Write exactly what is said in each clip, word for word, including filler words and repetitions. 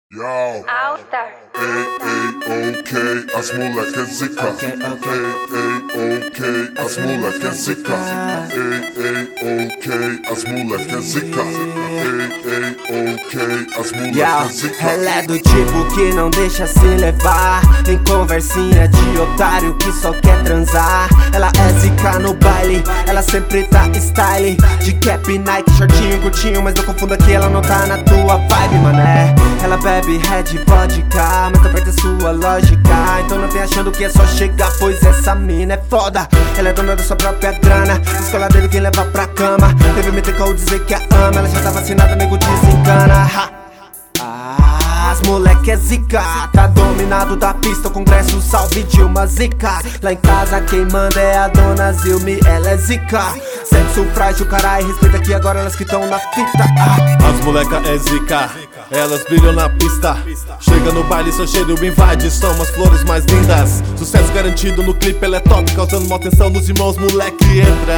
Yo. Alta. Ei, ei, ok, as moleque é zica. Ok, ok. Ei, ei, ok, as moleque é zica. Ei, ei, ok, as moleque é zica. Ei, ei, ok, as moleque é zica. Ela é do tipo que não deixa se levar em conversinha de otário que só quer transar. Ela é zica no baile, ela sempre tá style de cap, Nike, shortinho, curtinho, mas não confunda que ela não tá na tua vibe, mané. Ela bebe Red Vodka, mas tá perto da sua lógica. Então não vem achando que é só chegar, pois essa mina é foda. Ela é dona da sua própria grana, escola dele quem leva pra cama. Teve me ter como dizer que a ama, ela já tá vacinada, nego desencana. Ha. Ah, as moleque é zica, tá dominado da pista, o congresso salve de uma zica. Lá em casa quem manda é a dona Zilmi, ela é zica. Sexo frágil, carai, respeita aqui agora elas que tão na fita. Ah. As moleca é zica, elas brilham na pista. Chega no baile, seu cheiro invade, são as flores mais lindas. Sucesso garantido no clipe, ela é top, causando uma atenção nos irmãos, moleque entra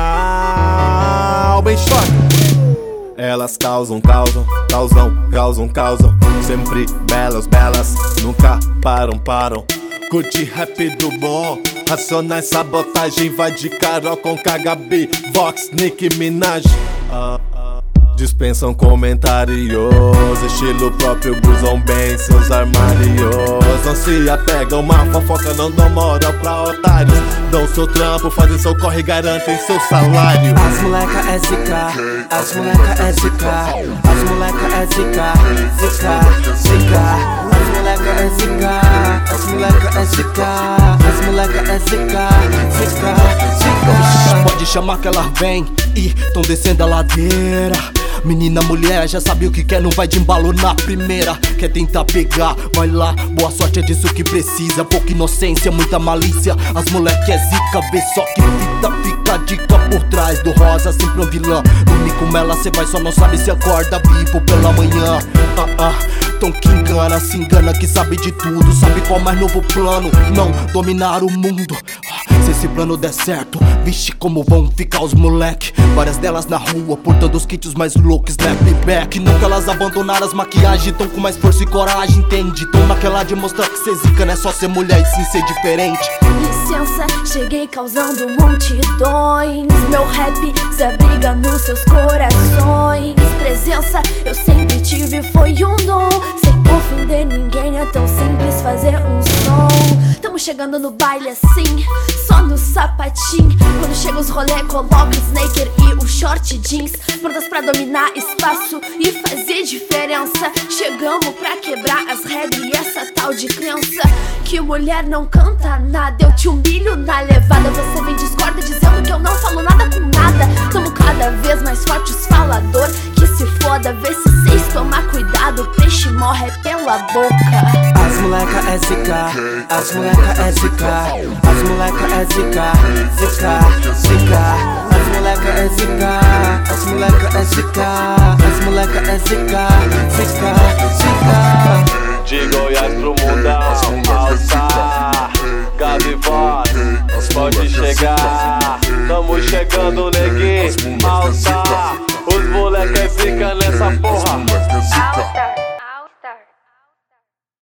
bem choque. Elas causam, causam, causam, causam, causam. Sempre belas, belas, nunca param, param. Curte rap do bom, Racionais, sabotagem. Vai de Carol com K H B, Vox, Nicki Minaj. uh, Dispensam comentários, estilo próprio, usam bem seus armários. Não se apegam, uma fofoca, não dão moral pra otários. Dão seu trampo, fazem seu corre e garantem seu salário. As moleca é zica, as moleca é zica, as moleca é zica, zica, zica. As moleca é zica, as moleca é zica, as moleca é zica, zica, zica. Pode chamar que ela vem e tão descendo a ladeira. Menina, mulher, já sabe o que quer, não vai de embalo na primeira. Quer tentar pegar, vai lá, boa sorte, é disso que precisa. Pouca inocência, muita malícia. As moleque é zica, vê só que fita, fica a dica por trás do rosa, sempre um vilã. Dormir com ela, cê vai, só não sabe se acorda vivo pela manhã. Ah, ah, tom que engana, se engana que sabe de tudo. Sabe qual mais novo plano, não dominar o mundo. Se esse plano der certo, vixe como vão ficar os moleque. Várias delas na rua, portando os kits mais loucos, snapback. Não que elas abandonaram as maquiagens, tão com mais força e coragem, entende? Tão naquela de mostrar que cê zica, não é só ser mulher e sim ser diferente. Licença, cheguei causando multidões. Meu rap se abriga nos seus corações. Presença, eu sempre tive, foi um dom. Sem ofender ninguém, é tão simples fazer um som. Tamo chegando no baile assim, só no sapatinho. Quando chega os rolê, coloca o sneaker e o short jeans. Prontas pra dominar espaço e fazer diferença. Chegamos pra quebrar as regras e essa tal de crença que mulher não canta nada. Eu te humilho na levada, você vem discorda dizendo que eu não falo nada com nada. Tamo cada vez mais fortes, falador, que se foda. Vê se cês tomar cuidado, peixe morre pela boca. As moleca é zica, as moleca é zica, as moleca é zica, zica, zica. As moleca é zica, as moleca é zica, as moleca é zica, zica, zica. De Goiás pro mundão, alça, Gabi Voz, pode chegar. Tamo chegando, neguinho, alça.